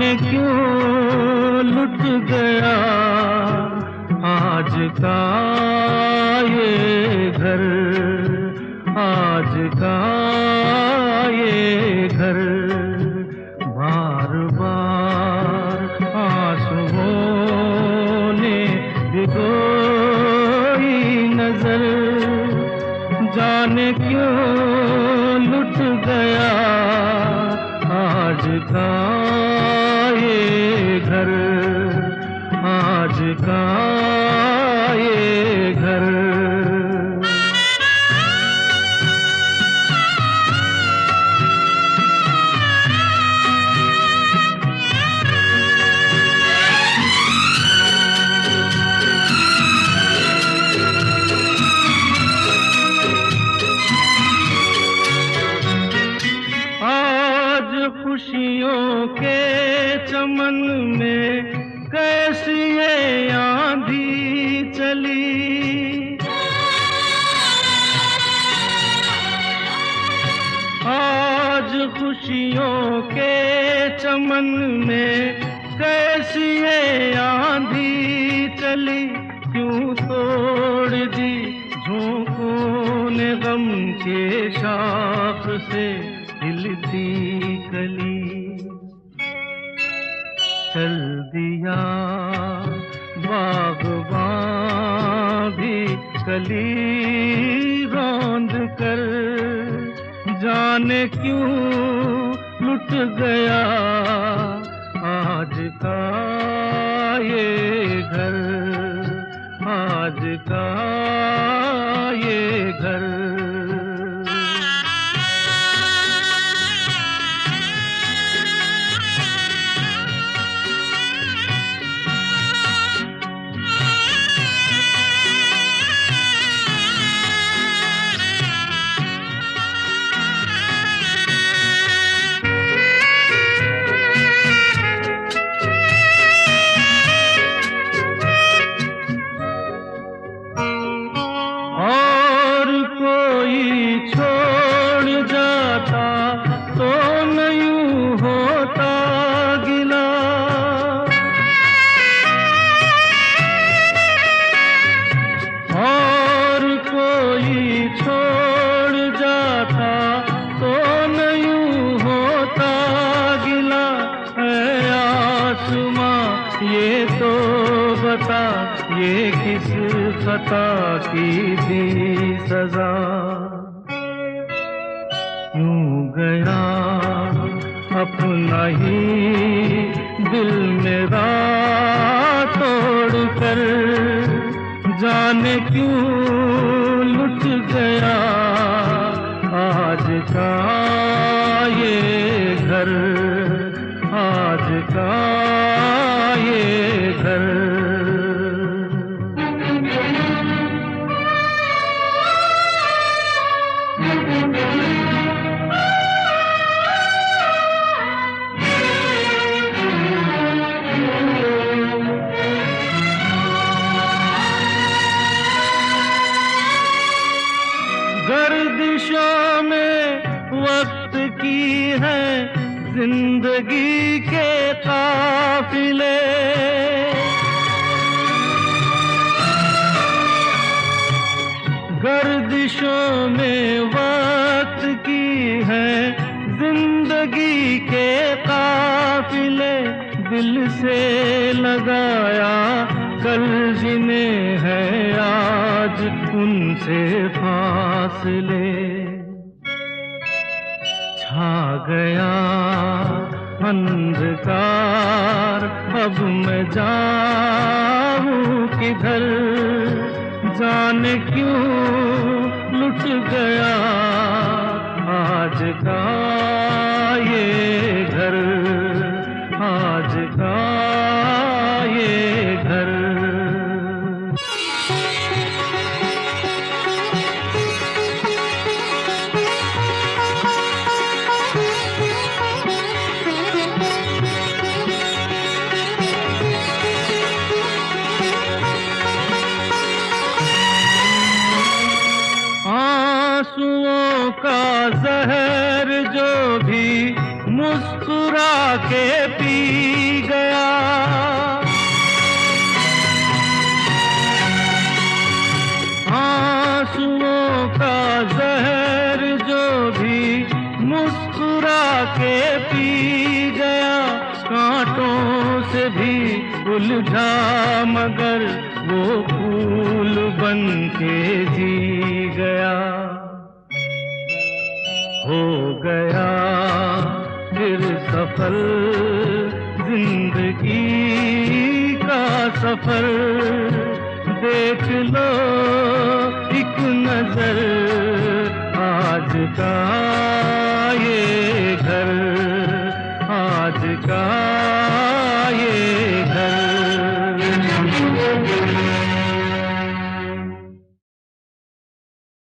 जाने क्यों लुट गया आज का ये घर, आज का ये घर। बार बार आंसुओं ने भिगोई नजर, जाने क्यों लुट गया आज का ये घर, आज का ये घर। खुशियों के चमन में कैसी ये आंधी चली, आज खुशियों के चमन में कैसी ये आंधी चली। क्यों तोड़ दी झोंकों ने गम के शाख से हिलती कली, चल दिया बागबां भी कली रौंद कर, जाने क्यों लुट गया आज का ये घर, आज का ये घर। छोड़ जाता तो नहीं होता गिला, और कोई छोड़ जाता तो नहीं होता गिला। ऐ आसमां ये तो बता, ये किस खता की थी सजा। यूं गया अपना ही दिल मेरा तोड़ कर, जाने क्यों लुट गया आज का ये घर, आज का ये घर। गर्दिशों में वक्त की है जिंदगी के काफिले, गर्दिशों में वक्त की है जिंदगी के काफिले। दिल से लगाया कल जिन्हें है आज उनसे फासले, छा गया अंधकार अब मैं जाऊं किधर, जाने क्यों लुट गया आज का ये घर, आज का ये घर। आंसुओं का जहर जो भी मुस्कुरा के पी उलझा मगर वो फूल बन के जी गया। हो गया फिर सफल जिंदगी का सफर, देख लो एक नजर आज का ये घर, आज का ये घर।